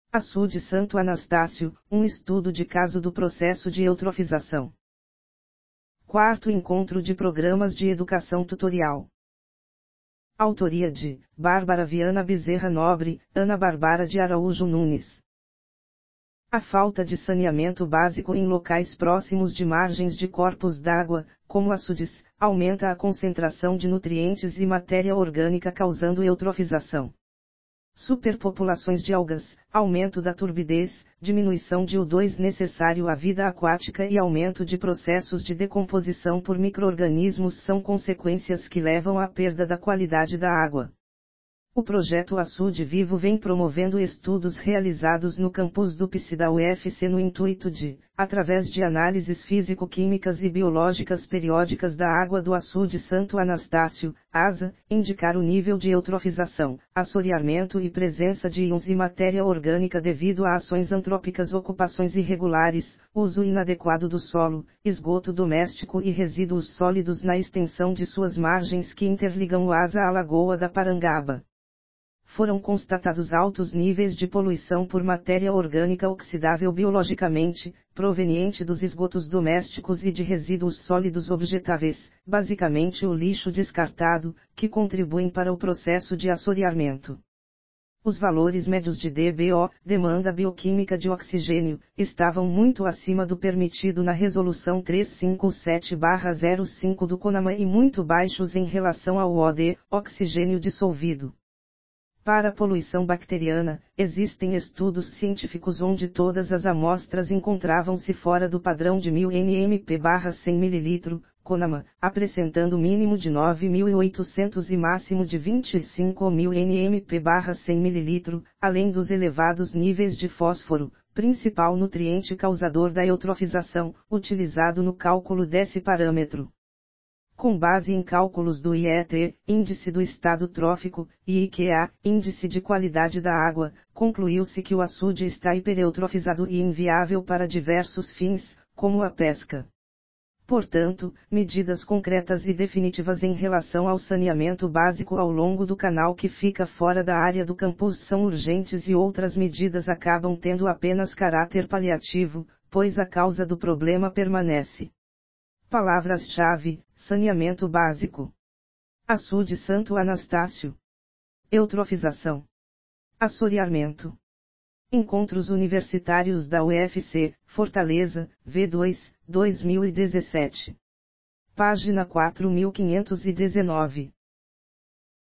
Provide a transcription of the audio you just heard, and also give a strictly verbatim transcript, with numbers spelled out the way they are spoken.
Açude Santo Anastácio, um estudo de caso do processo de eutrofização. Quarto encontro de programas de educação tutorial. Autoria de Bárbara Viana Bezerra Nobre, Ana Bárbara de Araújo Nunes. A falta de saneamento básico em locais próximos de margens de corpos d'água, como açudes, aumenta a concentração de nutrientes e matéria orgânica causando eutrofização. Superpopulações de algas, aumento da turbidez, diminuição de O dois necessário à vida aquática e aumento de processos de decomposição por micro-organismos são consequências que levam à perda da qualidade da água. O projeto Açude Vivo vem promovendo estudos realizados no campus do P S da U F C no intuito de, através de análises físico-químicas e biológicas periódicas da água do açude Santo Anastácio, ASA, indicar o nível de eutrofização, assoreamento e presença de íons e matéria orgânica devido a ações antrópicas, ocupações irregulares, uso inadequado do solo, esgoto doméstico e resíduos sólidos na extensão de suas margens que interligam o ASA à Lagoa da Parangaba. Foram constatados altos níveis de poluição por matéria orgânica oxidável biologicamente, proveniente dos esgotos domésticos e de resíduos sólidos objetáveis, basicamente o lixo descartado, que contribuem para o processo de assoreamento. Os valores médios de D B O, demanda bioquímica de oxigênio, estavam muito acima do permitido na Resolução trezentos e cinquenta e sete barra zero cinco do CONAMA e muito baixos em relação ao O D, oxigênio dissolvido. Para a poluição bacteriana, existem estudos científicos onde todas as amostras encontravam-se fora do padrão de mil nm barra cem mililitros, CONAMA, apresentando mínimo de nove mil e oitocentos e máximo de vinte e cinco mil nm barra cem mililitros, além dos elevados níveis de fósforo, principal nutriente causador da eutrofização, utilizado no cálculo desse parâmetro. Com base em cálculos do I E T, Índice do Estado Trófico, e I Q A, Índice de Qualidade da Água, concluiu-se que o açude está hipereutrofizado e inviável para diversos fins, como a pesca. Portanto, medidas concretas e definitivas em relação ao saneamento básico ao longo do canal que fica fora da área do campus são urgentes e outras medidas acabam tendo apenas caráter paliativo, pois a causa do problema permanece. Palavras-chave: saneamento básico. Açude Santo Anastácio. Eutrofização. Assoreamento. Encontros Universitários da U F C, Fortaleza, V dois, dois mil e dezessete. Página quatro mil quinhentos e dezenove.